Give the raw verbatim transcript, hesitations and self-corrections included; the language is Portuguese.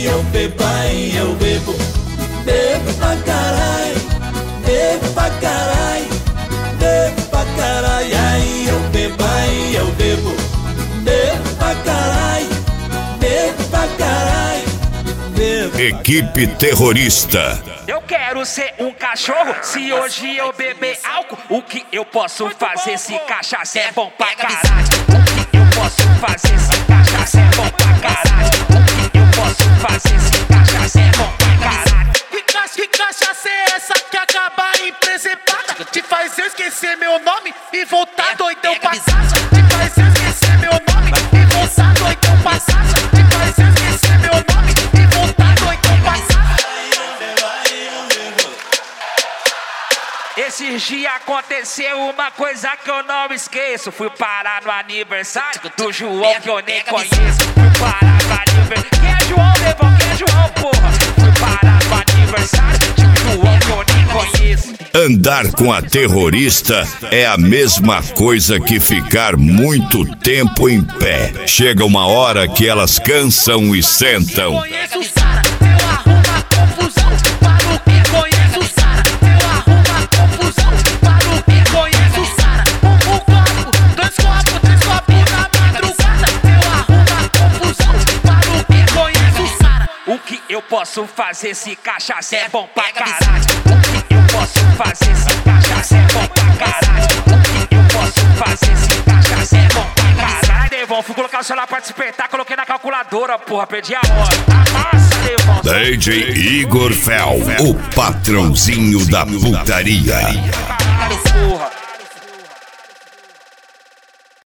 eu bebo, aí eu bebo. Bebo pra carai, bebo pra carai, bebo pra carai. Aí eu bebo, aí eu bebo. Bebo pra carai, bebo pra carai, bebo. Equipe Terrorista. Eu quero ser um cachorro. Se hoje eu beber álcool, o que eu posso fazer se cachaça é bom pra caralho? O que eu posso fazer se cachaça é bom pra caralho? O que eu posso fazer se cachaça é bom pra caralho? Que cachaça é essa que acaba em presepada? Te faz eu esquecer meu nome e voltar doidão pra casa. Te faz eu esquecer meu nome e voltar doidão pra casa. Te faz eu esquecer meu nome e voltar doidão pra casa. Esses dias aconteceu uma coisa que eu não esqueço. Fui parar no aniversário do João que eu nem conheço. Fui parar no aniversário. Quem é João, Levão? Quem é João, porra? Fui parar no aniversário de um João que eu nem conheço. Andar com a terrorista é a mesma coisa que ficar muito tempo em pé. Chega uma hora que elas cansam e sentam. Conheço o Sara, eu arrumo confusão. Para o que conheço o Sara, eu arrumo confusão. Para o que conheço o Sara, um, um copo, dois copos, três copos na madrugada. Eu arrumo confusão. Para o que conheço o Sara. O que eu posso fazer se cachaça é bom pra caralho? O que eu posso fazer se cachaça é bom pra caralho? O que eu posso fazer se cachaça é bom pra caralho? Devon, fui colocar o celular pra despertar, coloquei na calculadora, porra, perdi a hora. Amassa, Devon. D J Igor Fel, o patrãozinho da putaria. Caralho, porra.